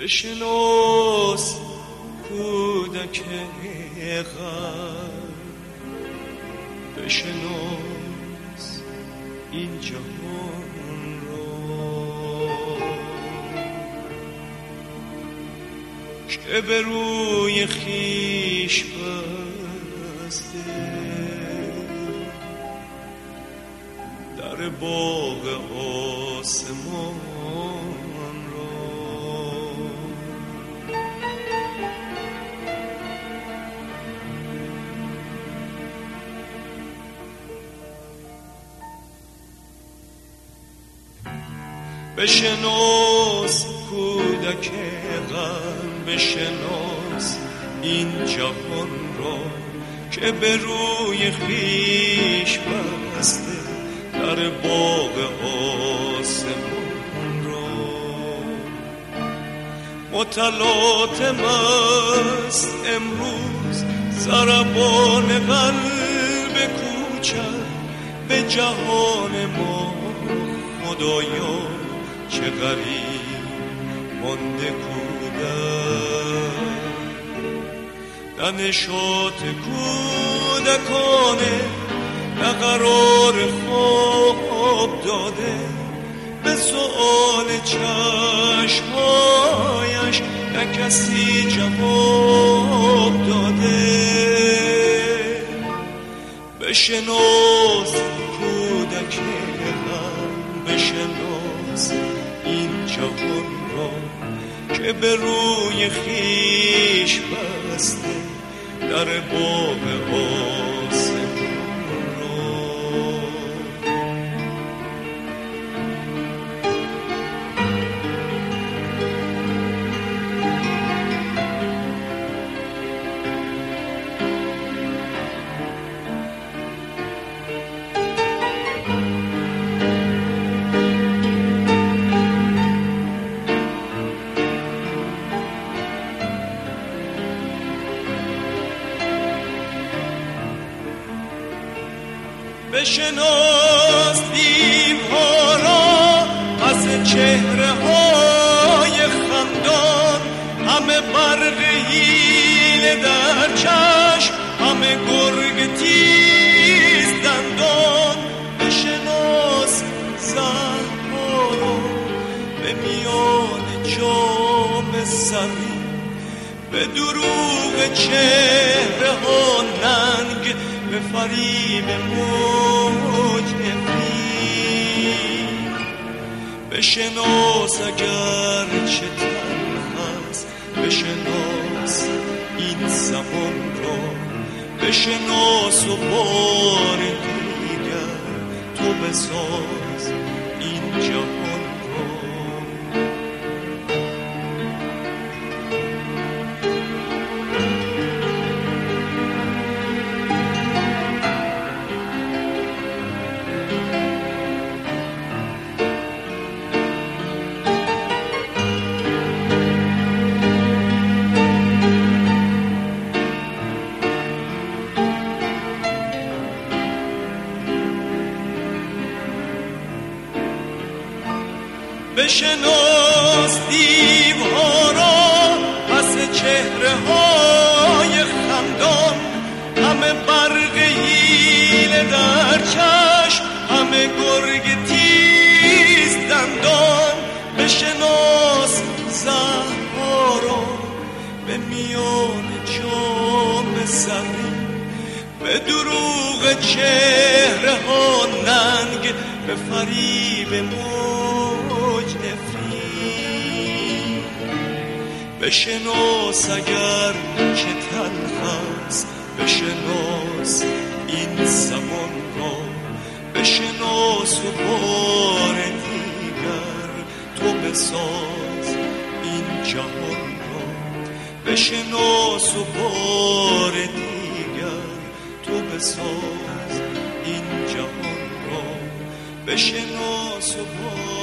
بشناس کودک غم، بشناس این جهان را که به روی خویش بسته در باغ آسمان بشناس کودک غم، بشناس این جهان را که به روی خویش بسته در باغ آسمان را متلاطم است امروز ضربان قلب کوچک به جهان ما. خدایا چه غریب مانده کودک، ننشاط کودکانه نه قرار خواب داده، به سؤال چشمهایش نه کسی جواب داده. بشناس کودک غم، بشناس این جهان را که به روی خویش بسته در باغ آسمان را. بشناس دیوها را پس چهره های خندان، همه برق حیله در چشم، همه گرگ تیز دندان. بشناس زهرها را به میان جام زمین، به دروغ چهره ها ننگ، به فریب موج نفرین. بشناس اگر چه تلخ است، بشناس این زمان را، بشناس و بار دیگر تو بساز این جهان را. بشناس دیوها را پس چهره های خندان، همه برق حیله در چشم، همه گرگ تیز دندان. بشناس زهرها را به میان جام زمین، به دروغ چهره ها ننگ، به فریب موج نفرین. بشناس اگر چه تلخ است، بشناس این زمان را، بشناس و بار دیگر تو بساز این جهان را. بشناس و بار دیگر تو بساز این جهان را. بشناس و بار